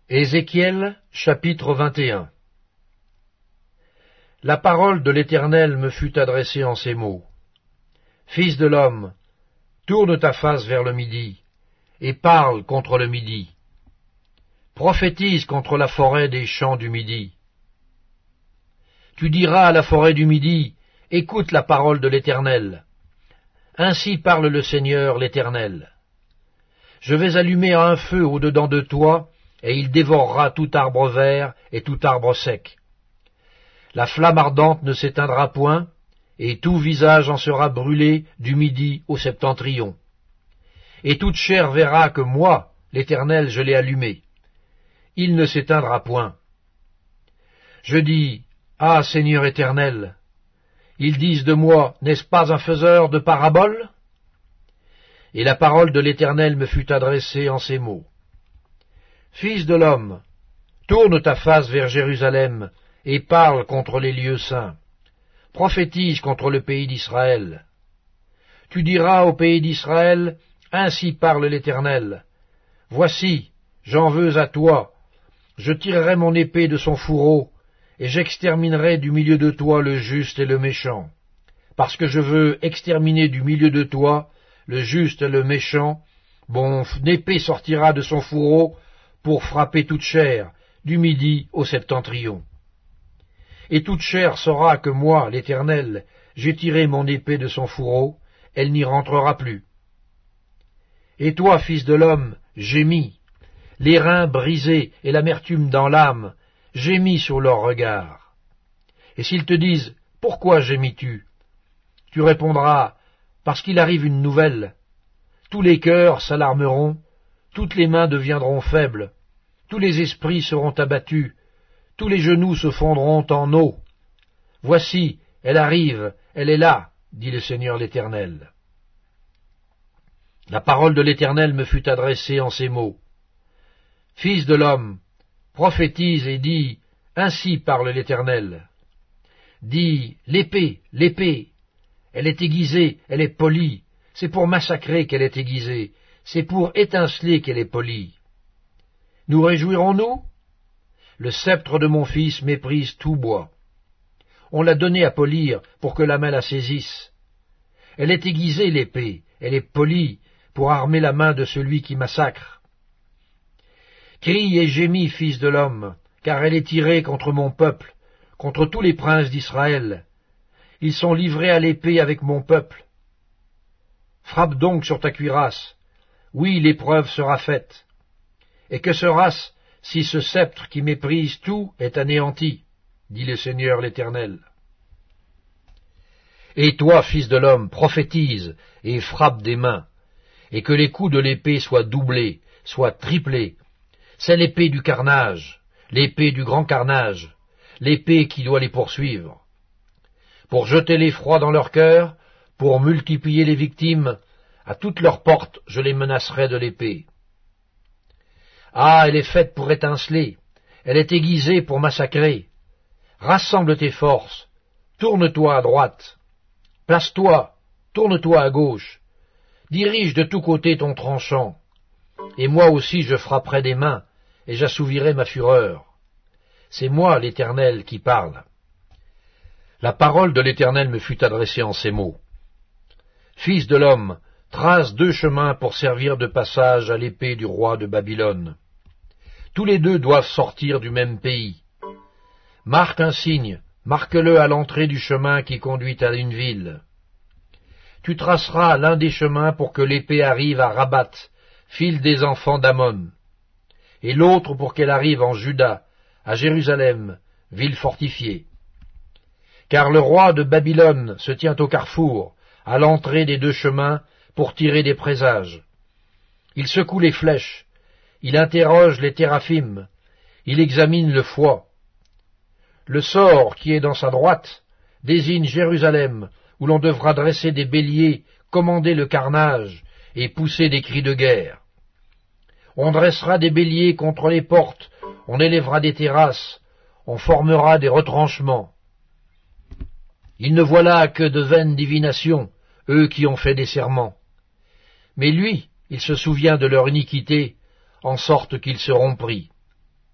Ézéchiel, chapitre 21. La parole de l'Éternel me fut adressée en ces mots. Fils de l'homme, tourne ta face vers le midi, et parle contre le midi. Prophétise contre la forêt des champs du midi. Tu diras à la forêt du midi, écoute la parole de l'Éternel. Ainsi parle le Seigneur l'Éternel. Je vais allumer un feu au-dedans de toi, et il dévorera tout arbre vert et tout arbre sec. La flamme ardente ne s'éteindra point, et tout visage en sera brûlé du midi au septentrion. Et toute chair verra que moi, l'Éternel, je l'ai allumé. Il ne s'éteindra point. Je dis, ah Seigneur Éternel, ils disent de moi, n'est-ce pas un faiseur de paraboles? Et la parole de l'Éternel me fut adressée en ces mots. Fils de l'homme, tourne ta face vers Jérusalem, et parle contre les lieux saints. Prophétise contre le pays d'Israël. Tu diras au pays d'Israël, ainsi parle l'Éternel. Voici, j'en veux à toi, je tirerai mon épée de son fourreau, et j'exterminerai du milieu de toi le juste et le méchant. Parce que je veux exterminer du milieu de toi le juste et le méchant, mon épée sortira de son fourreau pour frapper toute chair, du midi au septentrion. Et toute chair saura que moi, l'Éternel, j'ai tiré mon épée de son fourreau, elle n'y rentrera plus. Et toi, fils de l'homme, gémis, les reins brisés et l'amertume dans l'âme, gémis sur leur regard. Et s'ils te disent, pourquoi gémis-tu? Tu répondras, parce qu'il arrive une nouvelle. Tous les cœurs s'alarmeront, toutes les mains deviendront faibles, tous les esprits seront abattus, tous les genoux se fondront en eau. Voici, elle arrive, elle est là, dit le Seigneur l'Éternel. La parole de l'Éternel me fut adressée en ces mots. Fils de l'homme, prophétise et dis, ainsi parle l'Éternel. Dis, l'épée, l'épée, elle est aiguisée, elle est polie, c'est pour massacrer qu'elle est aiguisée, c'est pour étinceler qu'elle est polie. Nous réjouirons-nous? Le sceptre de mon fils méprise tout bois. On l'a donné à polir pour que la main la saisisse. Elle est aiguisée, l'épée, elle est polie pour armer la main de celui qui massacre. Crie et gémis, fils de l'homme, car elle est tirée contre mon peuple, contre tous les princes d'Israël. Ils sont livrés à l'épée avec mon peuple. Frappe donc sur ta cuirasse. Oui, l'épreuve sera faite. Et que sera-ce si ce sceptre qui méprise tout est anéanti, dit le Seigneur l'Éternel. Et toi, fils de l'homme, prophétise et frappe des mains, et que les coups de l'épée soient doublés, soient triplés. C'est l'épée du carnage, l'épée du grand carnage, l'épée qui doit les poursuivre. Pour jeter l'effroi dans leur cœur, pour multiplier les victimes, à toutes leurs portes je les menacerai de l'épée. Ah, elle est faite pour étinceler, elle est aiguisée pour massacrer. Rassemble tes forces, tourne-toi à droite, place-toi, tourne-toi à gauche, dirige de tous côtés ton tranchant, et moi aussi je frapperai des mains, et j'assouvirai ma fureur. C'est moi, l'Éternel, qui parle. La parole de l'Éternel me fut adressée en ces mots. Fils de l'homme, trace 2 chemins pour servir de passage à l'épée du roi de Babylone. Tous les 2 doivent sortir du même pays. Marque un signe, marque-le à l'entrée du chemin qui conduit à une ville. Tu traceras l'un des chemins pour que l'épée arrive à Rabat, file des enfants d'Ammon, et l'autre pour qu'elle arrive en Juda, à Jérusalem, ville fortifiée. Car le roi de Babylone se tient au carrefour, à l'entrée des 2 chemins, pour tirer des présages. Il secoue les flèches, il interroge les téraphim, il examine le foie. Le sort qui est dans sa droite désigne Jérusalem, où l'on devra dresser des béliers, commander le carnage et pousser des cris de guerre. On dressera des béliers contre les portes, on élèvera des terrasses, on formera des retranchements. Ils ne voient là que de vaines divinations, eux qui ont fait des serments. Mais lui, il se souvient de leur iniquité, en sorte qu'ils seront pris.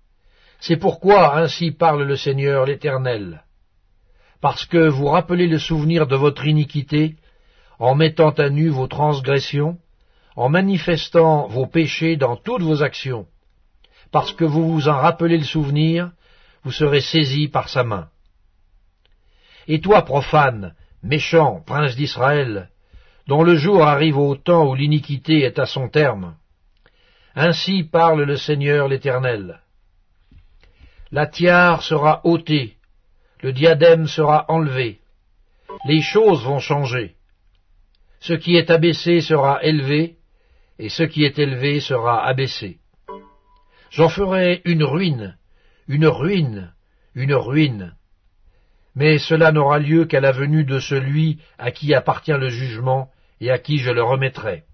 C'est pourquoi ainsi parle le Seigneur l'Éternel. Parce que vous rappelez le souvenir de votre iniquité, en mettant à nu vos transgressions, en manifestant vos péchés dans toutes vos actions. Parce que vous vous en rappelez le souvenir, vous serez saisis par sa main. Et toi, profane, méchant, prince d'Israël, dont le jour arrive au temps où l'iniquité est à son terme, ainsi parle le Seigneur l'Éternel. La tiare sera ôtée, le diadème sera enlevé, les choses vont changer. Ce qui est abaissé sera élevé, et ce qui est élevé sera abaissé. J'en ferai une ruine, une ruine, une ruine. Mais cela n'aura lieu qu'à la venue de celui à qui appartient le jugement et à qui je le remettrai.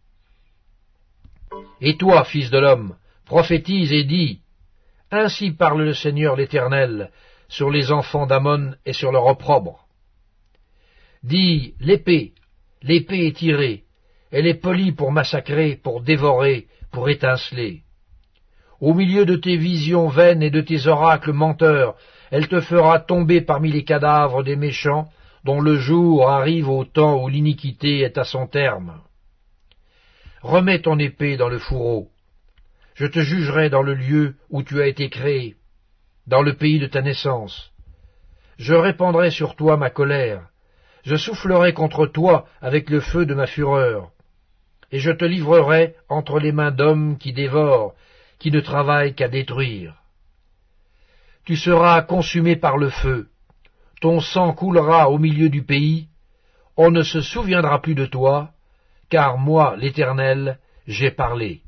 Et toi, fils de l'homme, prophétise et dis, ainsi parle le Seigneur l'Éternel sur les enfants d'Ammon et sur leur opprobre. Dis, l'épée est tirée, elle est polie pour massacrer, pour dévorer, pour étinceler. Au milieu de tes visions vaines et de tes oracles menteurs, elle te fera tomber parmi les cadavres des méchants, dont le jour arrive au temps où l'iniquité est à son terme. Remets ton épée dans le fourreau. Je te jugerai dans le lieu où tu as été créé, dans le pays de ta naissance. Je répandrai sur toi ma colère, je soufflerai contre toi avec le feu de ma fureur, et je te livrerai entre les mains d'hommes qui dévorent, qui ne travaillent qu'à détruire. Tu seras consumé par le feu, ton sang coulera au milieu du pays, on ne se souviendra plus de toi, car moi, l'Éternel, j'ai parlé.